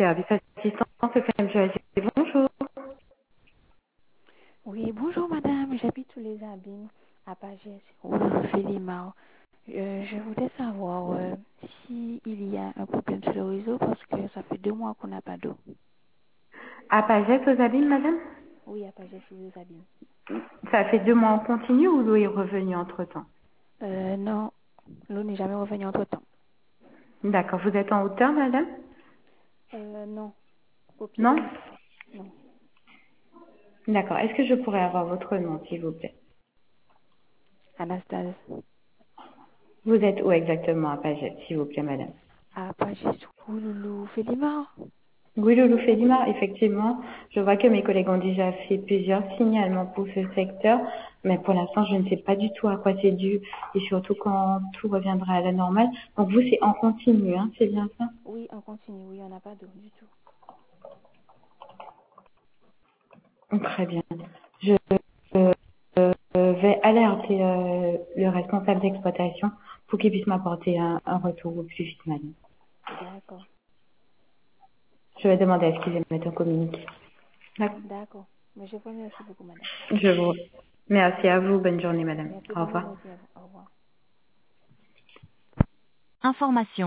Service assistance FMGAC. Bonjour. Oui, bonjour madame, j'habite tous les Abîmes à Pagès, rue Félimar. Je voulais savoir s'il y a un problème sur le réseau parce que ça fait 2 mois qu'on n'a pas d'eau. À Pagès aux Abîmes, madame? Oui, à Pagès, rue aux Abîmes. Ça fait 2 mois en continu ou l'eau est revenue entre-temps? Non, l'eau n'est jamais revenue entre-temps. D'accord. Vous êtes en hauteur, madame? Non, au pied Non? de mer, non. D'accord. Est-ce que je pourrais avoir votre nom, s'il vous plaît? Anastase, Vous êtes où exactement à Pagès, s'il vous plaît, madame? à Pagès, rue Loulou Félimar. Oui, Loulou Félima, effectivement. Je vois que mes collègues ont déjà fait plusieurs signalements pour ce secteur, mais pour l'instant, je ne sais pas du tout à quoi c'est dû et surtout quand tout reviendra à la normale. Donc vous, c'est en continu, hein, c'est bien ça? Oui, on continue, oui, on n'a pas d'eau du tout. Très bien. Je vais alerter le responsable d'exploitation pour qu'il puisse m'apporter un retour au plus vite, madame. D'accord, Je vais demander à ce qu'ils émettent un communiqué. D'accord. d'accord. Mais je vous remercie beaucoup madame. Je vous. Merci à vous. Bonne journée, madame. Merci, Au bonne revoir. journée aussi à vous. Au revoir. Information.